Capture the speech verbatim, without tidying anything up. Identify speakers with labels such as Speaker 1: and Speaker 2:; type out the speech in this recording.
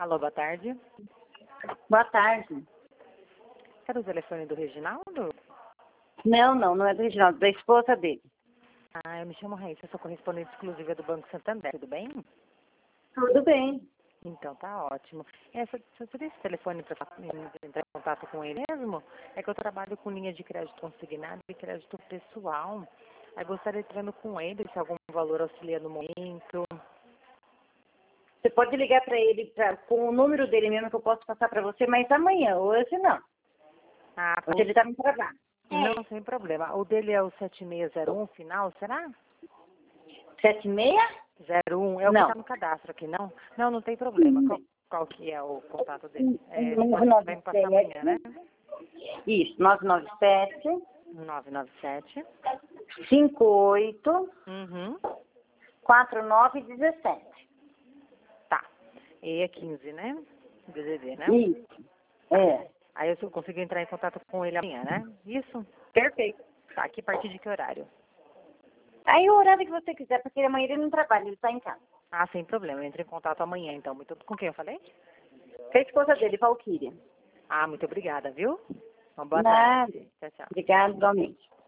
Speaker 1: Alô, boa tarde.
Speaker 2: Boa tarde.
Speaker 1: Era o telefone do Reginaldo?
Speaker 2: Não, não, não é do Reginaldo, da esposa dele.
Speaker 1: Ah, eu me chamo Raíssa, sou correspondente exclusiva do Banco Santander, tudo bem?
Speaker 2: Tudo bem.
Speaker 1: Então, tá ótimo. É, você você teria esse telefone para entrar em contato com ele mesmo? É que eu trabalho com linha de crédito consignado e crédito pessoal. Aí gostaria de entrando com ele, se algum valor auxilia no momento.
Speaker 2: Você pode ligar para ele pra, com o número dele mesmo que eu posso passar para você, mas amanhã, hoje não.
Speaker 1: Ah,
Speaker 2: Hoje ele está no trabalho.
Speaker 1: não, sem problema. O dele é o sete seis zero um final, será?
Speaker 2: Sete e meia?
Speaker 1: zero um, é o que
Speaker 2: Não.
Speaker 1: está no cadastro aqui, não? Não, não tem problema. Qual, qual que é o contato dele? É,
Speaker 2: nove
Speaker 1: você
Speaker 2: nove
Speaker 1: vai me passar amanhã,
Speaker 2: sete.
Speaker 1: né?
Speaker 2: Isso, nove nove sete,
Speaker 1: nove nove sete.
Speaker 2: cinco oito,
Speaker 1: Uhum.
Speaker 2: quatro nove um sete.
Speaker 1: Tá. E é quinze, né? D D D, né?
Speaker 2: Isso. É.
Speaker 1: Aí eu consigo entrar em contato com ele amanhã, né? Isso?
Speaker 2: Perfeito.
Speaker 1: Tá, aqui a partir de que horário?
Speaker 2: Aí o horário que você quiser, porque amanhã ele não trabalha, ele está em casa.
Speaker 1: Ah, sem problema. Eu entro em contato amanhã, então. Muito... Com quem eu falei?
Speaker 2: Com a esposa dele, Valquíria.
Speaker 1: Ah, muito obrigada, viu? Uma boa
Speaker 2: Nada.
Speaker 1: tarde. Tchau, tchau.
Speaker 2: Obrigada, igualmente.